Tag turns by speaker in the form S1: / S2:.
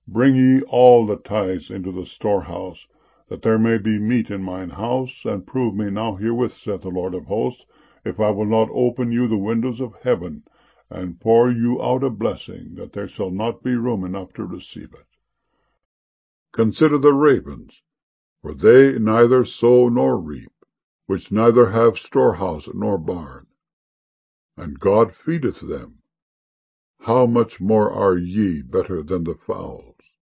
S1: Bring ye all the tithes into the storehouse, that there may be meat in mine house, and prove me now herewith, saith the Lord of hosts, if I will not open you the windows of heaven, and pour you out a blessing, that there shall not be room enough to receive it. Consider the ravens, for they neither sow nor reap, which neither have storehouse nor barn, and God feedeth them. How much more are ye better than the fowls?